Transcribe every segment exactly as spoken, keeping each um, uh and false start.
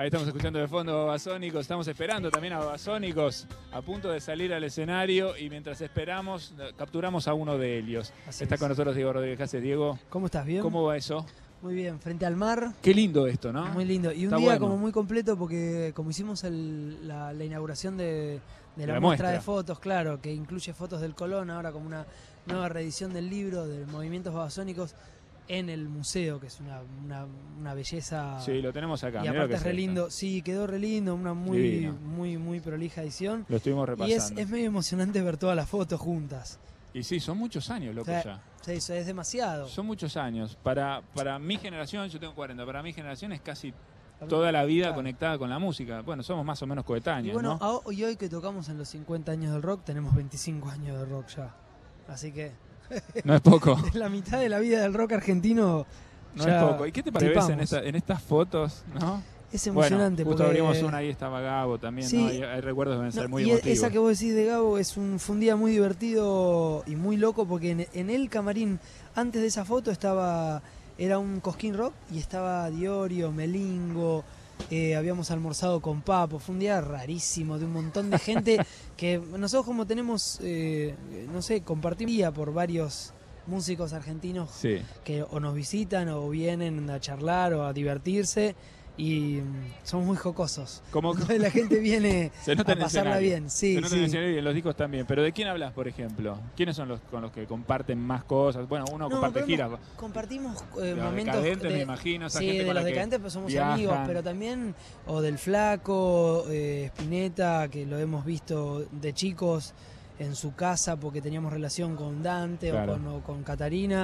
Ahí estamos escuchando de fondo a Babasónicos, estamos esperando también a Babasónicos, a punto de salir al escenario, y mientras esperamos, capturamos a uno de ellos. Así Está es. con nosotros Diego Rodríguez Cáceres. Diego, ¿Cómo estás? ¿Bien? ¿cómo va eso? Muy bien, frente al mar. Qué lindo esto, ¿no? Muy lindo. Y un Está día bueno. como muy completo porque como hicimos el- la, la inauguración de, de la, La muestra, muestra. de fotos, claro, que incluye fotos del Colón, ahora como una nueva reedición del libro de Movimientos Babasónicos en el museo, que es una, una, una belleza. Sí, lo tenemos acá. Y mirá lo aparte que es re esto. lindo. Sí, quedó re lindo, una muy, Divino. muy, muy prolija edición. Lo estuvimos Y es, repasando. es medio emocionante ver todas las fotos juntas. Y sí, son muchos años, loco, Sí. ya. Sí, eso es demasiado. Son muchos años. Para, para mi generación, yo tengo cuarenta, para mi generación es casi toda la vida Claro. conectada con la música. Bueno, somos más o menos coetáneos, Y bueno, ¿no? a- hoy, hoy que tocamos en los cincuenta años del rock, tenemos veinticinco años de rock ya. Así que No es poco. es la mitad de la vida del rock argentino. No ya es poco. ¿Y qué te parece en, tipamos. esta- en estas fotos, no? Es emocionante. Bueno, justo porque... abrimos una, ahí estaba Gabo también, Sí. ¿no? Hay, hay recuerdos que deben ser No, muy y emotivos. esa que vos decís de Gabo es un, fue un día muy divertido y muy loco porque en, en el camarín, antes de esa foto, estaba era un Cosquín Rock y estaba Diorio, Melingo, eh, habíamos almorzado con Papo. Fue un día rarísimo de un montón de gente que nosotros como tenemos, eh, no sé, compartiría por varios músicos argentinos Sí. que o nos visitan o vienen a charlar o a divertirse. Y mm, somos muy jocosos. Como Entonces la gente viene se nota a en el pasarla escenario. bien. Sí, Se nota en el sí. escenario y en los discos también. Pero ¿de quién hablas, por ejemplo? ¿Quiénes son los con los que comparten más cosas? Bueno, uno No, comparte pero giras. hemos- Compartimos eh, Los momentos. Decadentes, de- me imagino. Esa sí, gente de con los la que decadentes pues somos viajan. amigos, pero también, o del Flaco, eh, Spinetta, que lo hemos visto de chicos en su casa porque teníamos relación con Dante Claro. o, con, o con Catarina,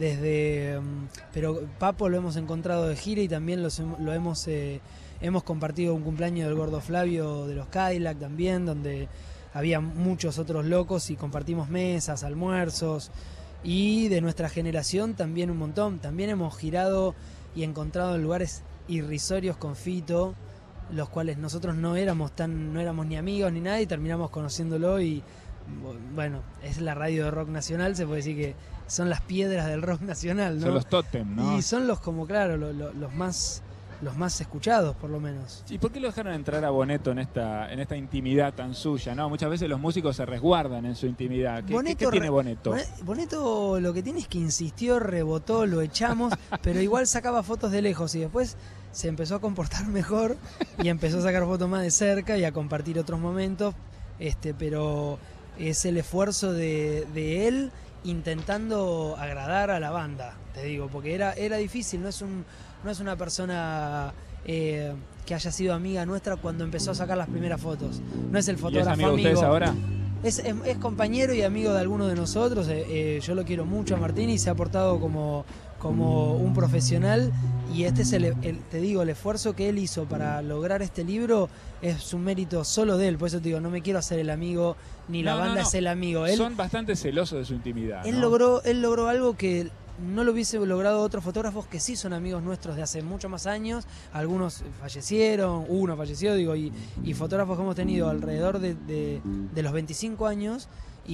desde mm, pero Papo lo hemos encontrado de gira y también los hem- lo hemos eh, hemos compartido un cumpleaños del Gordo Flavio de los Cadillac también, donde había muchos otros locos y compartimos mesas, almuerzos. Y de nuestra generación también un montón. También hemos girado y encontrado en lugares irrisorios con Fito, los cuales nosotros no éramos tan, no éramos ni amigos ni nada, y terminamos conociéndolo. Y bueno, es la radio de rock nacional, se puede decir que son las piedras del rock nacional, ¿no? Son los tótem, ¿no? Y son los como claro, lo- lo- los más los más escuchados por lo menos. ¿Y por qué lo dejaron entrar a Boneto en esta, en esta intimidad tan suya? ¿No? Muchas veces los músicos se resguardan en su intimidad. ¿Qué, Boneto qué- qué tiene re- Boneto? Bonet- Boneto lo que tiene es que insistió, rebotó, lo echamos, pero igual sacaba fotos de lejos y después se empezó a comportar mejor y empezó a sacar fotos más de cerca y a compartir otros momentos, este, pero es el esfuerzo de, de él intentando agradar a la banda, te digo, porque era, era difícil, no es un, no es una persona eh, que haya sido amiga nuestra cuando empezó a sacar las primeras fotos, no es el ¿Y es fotógrafo amigo de amigo. ustedes ahora? Es, es- es compañero y amigo de algunos de nosotros. eh, eh, yo lo quiero mucho a Martín y se ha portado como, como un profesional. Y este es el, el- te digo, el esfuerzo que él hizo para lograr este libro es un mérito solo de él. Por eso te digo, no me quiero hacer el amigo, ni la No, no, banda no. es el amigo. Él, Son bastante celosos de su intimidad. él ¿no? logró, él logró algo que no lo hubiese logrado otros fotógrafos que sí son amigos nuestros de hace muchos más años. Algunos fallecieron, uno falleció, digo, y, y fotógrafos que hemos tenido alrededor de, de- de los veinticinco años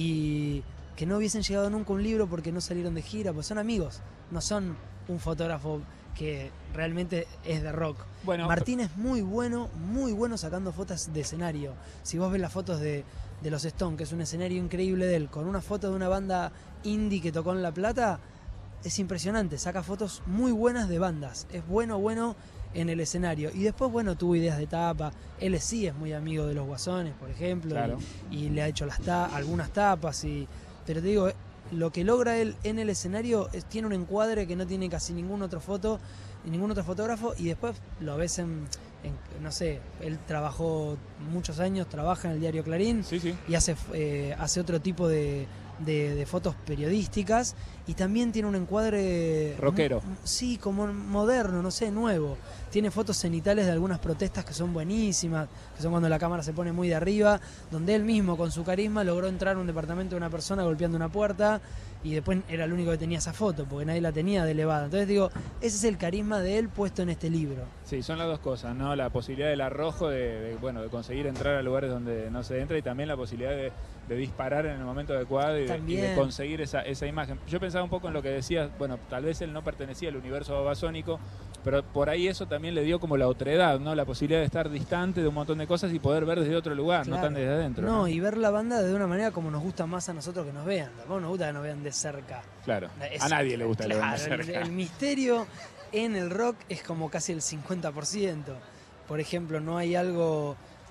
y que no hubiesen llegado nunca a un libro porque no salieron de gira, pues son amigos, no son un fotógrafo que realmente es de rock. Bueno, Martín es muy bueno, muy bueno sacando fotos de escenario. Si vos ves las fotos de, de los Stones, que es un escenario increíble de él, con una foto de una banda indie que tocó en La Plata, es impresionante. Saca fotos muy buenas de bandas. Es bueno, bueno en el escenario. Y después, bueno, tuvo ideas de tapa. Él sí es muy amigo de los Guasones, por ejemplo, Claro. y, y le ha hecho las ta algunas tapas. Y, pero te digo, lo que logra él en el escenario es, tiene un encuadre que no tiene casi ningún otro foto, ningún otro fotógrafo, y después lo ves en, en, no sé, él trabajó muchos años, trabaja en el diario Clarín sí, sí. y hace, eh, hace otro tipo de, de, de fotos periodísticas y también tiene un encuadre Rockero. m- sí, como moderno, no sé, nuevo. Tiene fotos cenitales de algunas protestas que son buenísimas, que son cuando la cámara se pone muy de arriba, donde él mismo con su carisma logró entrar a un departamento de una persona golpeando una puerta y después era el único que tenía esa foto, porque nadie la tenía de elevada. Entonces digo, ese es el carisma de él puesto en este libro. Sí, son las dos cosas, ¿no? La posibilidad del arrojo de, de, bueno, de conseguir entrar a lugares donde no se entra y también la posibilidad de, de disparar en el momento adecuado y de, y de conseguir esa, esa imagen. Yo pensaba un poco en lo que decías, bueno, tal vez él no pertenecía al universo babasónico, pero por ahí eso también le dio como la otredad, ¿no? La posibilidad de estar distante de un montón de cosas y poder ver desde otro lugar, claro, no tan desde adentro. No, ¿no? y ver la banda de una manera como nos gusta más a nosotros que nos vean. A vos nos gusta que nos vean de cerca. Claro, es, a nadie le gusta claro, que lo vean de cerca. El, el misterio en el rock es como casi el cincuenta por ciento. Por ejemplo, no hay algo...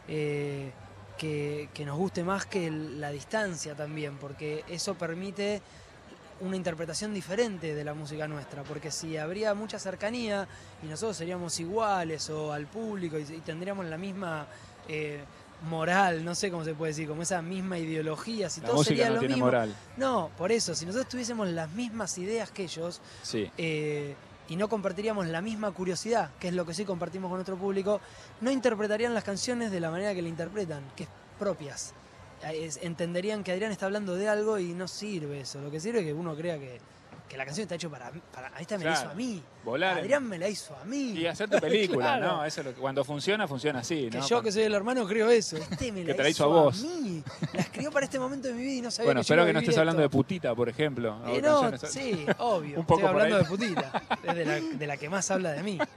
Eh, Que, que nos guste más que la distancia también, porque eso permite una interpretación diferente de la música nuestra, porque si habría mucha cercanía y nosotros seríamos iguales o al público y, y tendríamos la misma eh, moral, no sé cómo se puede decir, como esa misma ideología, si la todo sería no lo tiene mismo. Moral. No, por eso, si nosotros tuviésemos las mismas ideas que ellos, sí. eh, y no compartiríamos la misma curiosidad, que es lo que sí compartimos con nuestro público, no interpretarían las canciones de la manera que la interpretan, que es propias. Es, entenderían que Adrián está hablando de algo y no sirve eso. Lo que sirve es que uno crea que, que la canción está hecha para... para a esta me claro. la hizo a mí. Volar Adrián en... me la hizo a mí. Y hacerte película, claro. ¿no? Eso es lo que, cuando funciona, funciona así. Que ¿no? yo, que soy el hermano, creo eso. Este me que la te la hizo hizo a vos. A mí. La escribió para este momento de mi vida y no sabía bueno, que espero yo que no estés esto. hablando de Putita, por ejemplo. Eh, no, sí, obvio. Un poco estoy hablando de Putita. Es de la, de la que más habla de mí.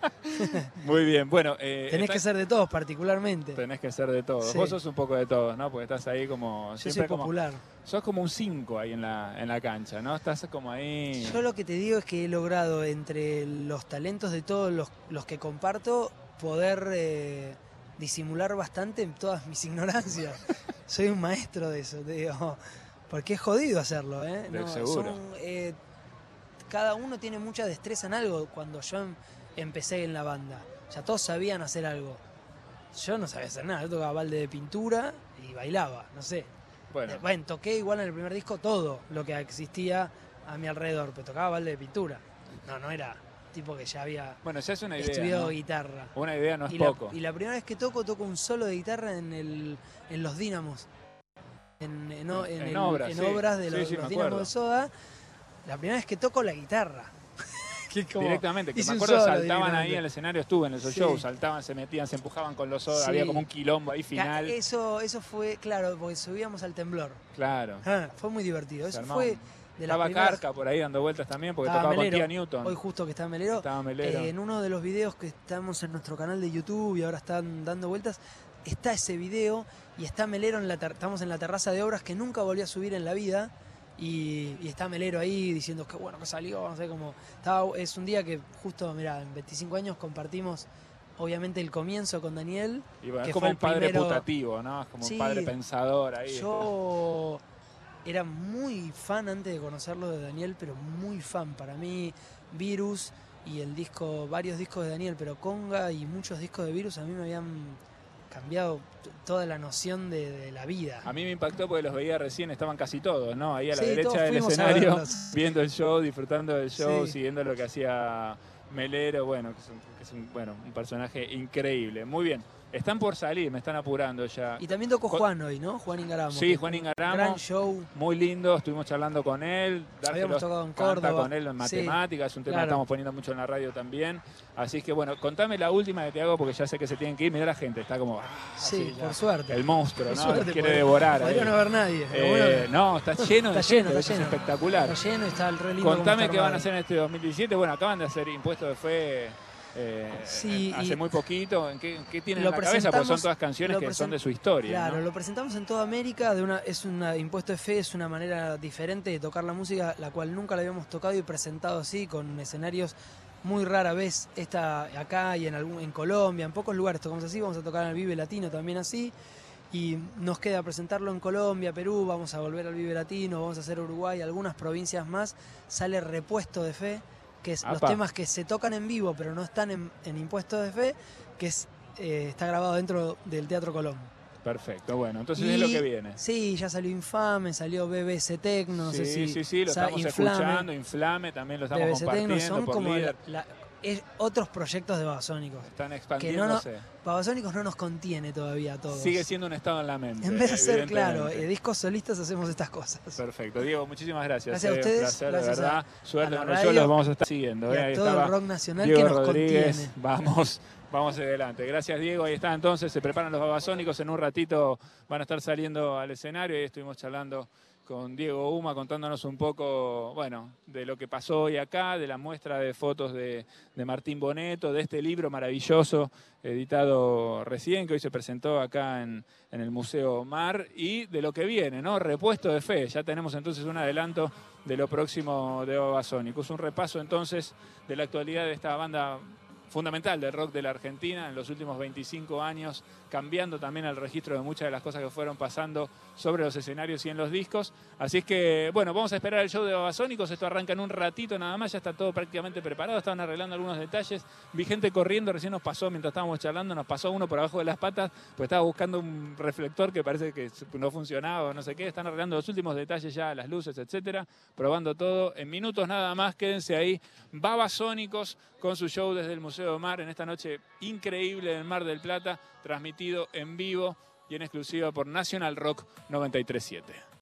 Muy bien, bueno. Eh, tenés está... que ser de todos, particularmente. Tenés que ser de todos. Sí. Vos sos un poco de todos, ¿no? Porque estás ahí como... Yo siempre soy popular. Como, sos como un cinco ahí en la, en la cancha, ¿no? Estás como ahí... Yo lo que te digo es que he logrado entre los talentos de todos los, los que comparto poder eh, disimular bastante en todas mis ignorancias. Soy un maestro de eso, te digo. Porque es jodido hacerlo, ¿eh? No, seguro. Son, eh, cada uno tiene mucha destreza en algo. Cuando yo em, empecé en la banda, o sea, todos sabían hacer algo. Yo no sabía hacer nada. Yo tocaba balde de pintura y bailaba, no sé. Bueno. bueno, toqué igual en el primer disco todo lo que existía a mi alrededor, pero tocaba balde de pintura. No, no era tipo que ya había bueno, ya es una idea, estudiado ¿no? guitarra. Una idea no es y poco. La, y la primera vez que toco, toco un solo de guitarra en, el, en los Dínamos. En, en, en, en, en el, obras, en sí. obras de sí, los, sí, los Dínamos de Soda. La primera vez que toco la guitarra. Que como directamente, que me acuerdo saltaban ahí en el escenario, estuve en esos sí. shows, saltaban, se metían, se empujaban con los Soda, sí. había como un quilombo ahí final. Eso, eso fue, claro, porque subíamos al temblor. Claro. Ah, fue muy divertido. Eso fue de Estaba primeras... Carca por ahí dando vueltas también, porque estaba tocaba Melero. con Tía Newton. Hoy justo que estaba Melero. Estaba Melero. Eh, en uno de los videos que estamos en nuestro canal de YouTube y ahora están dando vueltas, está ese video y está Melero, en la estamos en la terraza de obras que nunca volvió a subir en la vida. Y, y está Melero ahí diciendo que bueno que salió, no sé cómo. Estaba, es un día que justo, mirá, en veinticinco años compartimos obviamente el comienzo con Daniel. Y bueno, que es como fue un padre primero... putativo, ¿no? Es como sí, un padre pensador ahí. Yo este. era muy fan antes de conocerlo de Daniel, pero muy fan. Para mí, Virus y el disco, varios discos de Daniel, pero Conga y muchos discos de Virus a mí me habían cambiado toda la noción de, de la vida. A mí me impactó porque los veía recién, estaban casi todos, ¿no? Ahí a la sí, derecha del escenario, viendo el show, disfrutando del show, sí. siguiendo lo que hacía Melero, bueno, que es, un, que es un, bueno, un personaje increíble. Muy bien. Están por salir, me están apurando ya. Y también tocó Juan hoy, ¿no? Juan Ingaramo. Sí, Juan Ingaramo. Gran show. Muy lindo, estuvimos charlando con él. Habíamos tocado en Córdoba. con él en matemáticas, sí, un tema claro. que estamos poniendo mucho en la radio también. Así que bueno, contame la última que te hago porque ya sé que se tienen que ir. Mirá la gente, está como... Ah, sí, por suerte. El monstruo, por ¿no? Suerte, quiere podría, devorar. Podría no haber nadie. Eh, bueno, no, está lleno está de lleno, gente, está lleno. Es espectacular. Está lleno y está el re lindo. Contame qué van a hacer en este dos mil diecisiete. Bueno, acaban de hacer Impuesto de Fe... Eh, sí, hace muy poquito. ¿En qué, en qué tienen en la cabeza? Porque son todas canciones que son de su historia. Claro, ¿no? lo presentamos en toda América. De una, es un Impuesto de Fe, es una manera diferente de tocar la música, la cual nunca la habíamos tocado y presentado así, con escenarios muy rara vez. Esta acá y en, algún, en Colombia, en pocos lugares tocamos así. Vamos a tocar en el Vive Latino también así. Y nos queda presentarlo en Colombia, Perú, vamos a volver al Vive Latino, vamos a hacer Uruguay, algunas provincias más. Sale Repuesto de Fe, que es Apa. los temas que se tocan en vivo pero no están en, en Impuestos de Fe, que es, eh, está grabado dentro del Teatro Colón. Perfecto, bueno, entonces y, es lo que viene. Sí, ya salió Infame, salió B B C Tecno, no sí, sé si... Sí, sí, lo estamos Inflame, escuchando, Inflame también lo estamos B B C compartiendo Tecno son por como líder. La, la, es otros proyectos de Babasónicos. Están expandiéndose. Que no, no, Babasónicos no nos contiene todavía a todos. Sigue siendo un estado en la mente. En vez de ser, claro, eh, discos solistas hacemos estas cosas. Perfecto. Diego, muchísimas gracias. Gracias eh, a ustedes. Un placer, gracias de verdad. A, Suerte a con radio, el show, los vamos a estar siguiendo. Y eh. a Ahí todo estaba el rock nacional Diego que nos Rodríguez. contiene. Vamos. Vamos adelante. Gracias, Diego. Ahí está entonces, se preparan los babasónicos. En un ratito van a estar saliendo al escenario. Ahí estuvimos charlando con Diego Uma, contándonos un poco, bueno, de lo que pasó hoy acá, de la muestra de fotos de, de Martín Boneto, de este libro maravilloso editado recién, que hoy se presentó acá en, en el Museo Mar, y de lo que viene, ¿no? Repuesto de Fe. Ya tenemos entonces un adelanto de lo próximo de Babasónicos. Un repaso entonces de la actualidad de esta banda fundamental del rock de la Argentina en los últimos veinticinco años, cambiando también el registro de muchas de las cosas que fueron pasando sobre los escenarios y en los discos. Así es que, bueno, vamos a esperar el show de Babasónicos. Esto arranca en un ratito nada más, ya está todo prácticamente preparado. Estaban arreglando algunos detalles. Vi gente corriendo, recién nos pasó, mientras estábamos charlando, nos pasó uno por abajo de las patas, pues estaba buscando un reflector que parece que no funcionaba o no sé qué. Están arreglando los últimos detalles ya, las luces, etcétera, probando todo. En minutos nada más, quédense ahí. Babasónicos con su show desde el Museo Mar en esta noche increíble del Mar del Plata, transmitido en vivo y en exclusiva por Nacional Rock noventa y tres punto siete.